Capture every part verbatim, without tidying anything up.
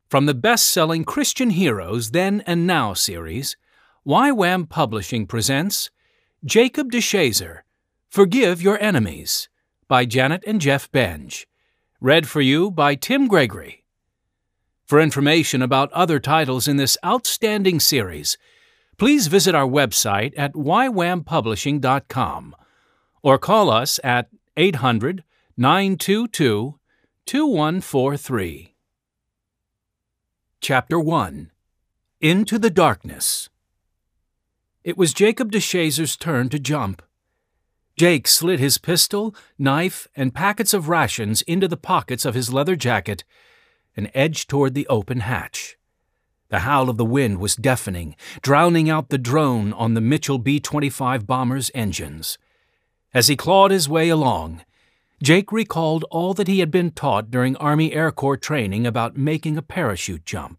From the best-selling Christian Heroes Then and Now series, Y WAM Publishing presents Jacob DeShazer, Forgive Your Enemies, by Janet and Jeff Benge. Read for you by Tim Gregory. For information about other titles in this outstanding series, please visit our website at y wam publishing dot com or call us at eight hundred, nine two two, two one four three. Chapter one. Into the Darkness. It was Jacob DeShazer's turn to jump. Jake slid his pistol, knife, and packets of rations into the pockets of his leather jacket and edged toward the open hatch. The howl of the wind was deafening, drowning out the drone on the Mitchell B twenty-five bomber's engines. As he clawed his way along, Jake recalled all that he had been taught during Army Air Corps training about making a parachute jump.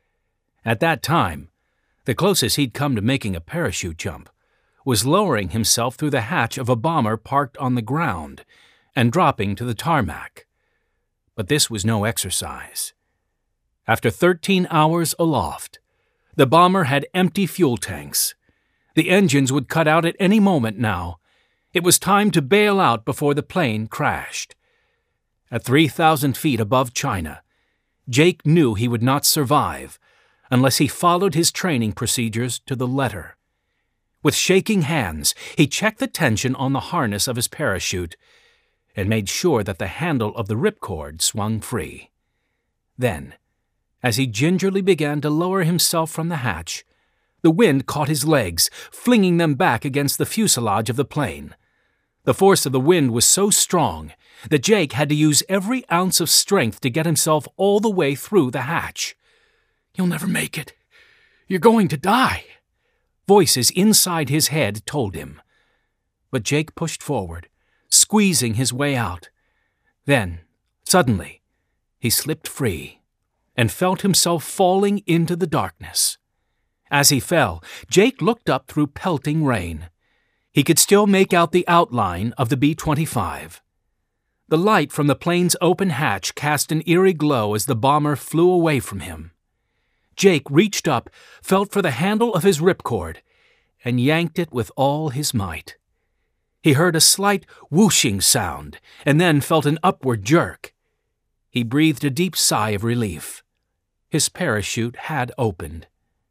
At that time, the closest he'd come to making a parachute jump was lowering himself through the hatch of a bomber parked on the ground and dropping to the tarmac. But this was no exercise. After thirteen hours aloft, the bomber had empty fuel tanks. The engines would cut out at any moment now. It was time to bail out before the plane crashed. At three thousand feet above China, Jake knew he would not survive unless he followed his training procedures to the letter. With shaking hands, he checked the tension on the harness of his parachute and made sure that the handle of the ripcord swung free. Then, as he gingerly began to lower himself from the hatch, the wind caught his legs, flinging them back against the fuselage of the plane. The force of the wind was so strong that Jake had to use every ounce of strength to get himself all the way through the hatch. "You'll never make it. You're going to die," voices inside his head told him. But Jake pushed forward, squeezing his way out. Then, suddenly, he slipped free and felt himself falling into the darkness. As he fell, Jake looked up through pelting rain. He could still make out the outline of the B twenty-five. The light from the plane's open hatch cast an eerie glow as the bomber flew away from him. Jake reached up, felt for the handle of his ripcord, and yanked it with all his might. He heard a slight whooshing sound, and then felt an upward jerk. He breathed a deep sigh of relief. His parachute had opened.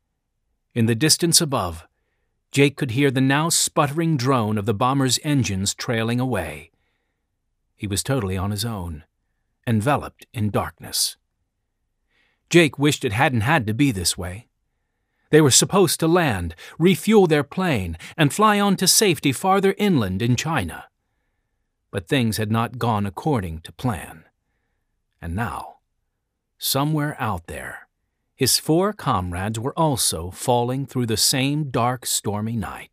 In the distance above, Jake could hear the now sputtering drone of the bomber's engines trailing away. He was totally on his own, enveloped in darkness. Jake wished it hadn't had to be this way. They were supposed to land, refuel their plane, and fly on to safety farther inland in China. But things had not gone according to plan. And now, somewhere out there, his four comrades were also falling through the same dark, stormy night.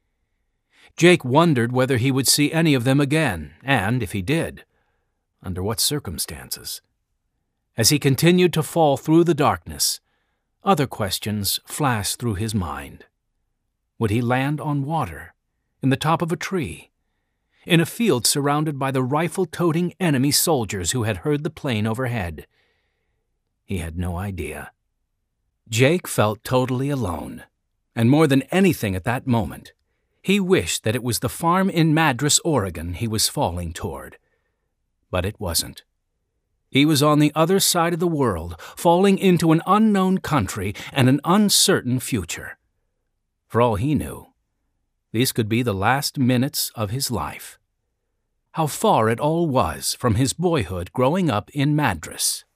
Jake wondered whether he would see any of them again, and, if he did, under what circumstances. As he continued to fall through the darkness, other questions flashed through his mind. Would he land on water, in the top of a tree, in a field surrounded by the rifle-toting enemy soldiers who had heard the plane overhead? He had no idea. Jake felt totally alone, and more than anything at that moment, he wished that it was the farm in Madras, Oregon he was falling toward. But it wasn't. He was on the other side of the world, falling into an unknown country and an uncertain future. For all he knew, these could be the last minutes of his life. How far it all was from his boyhood growing up in Madras.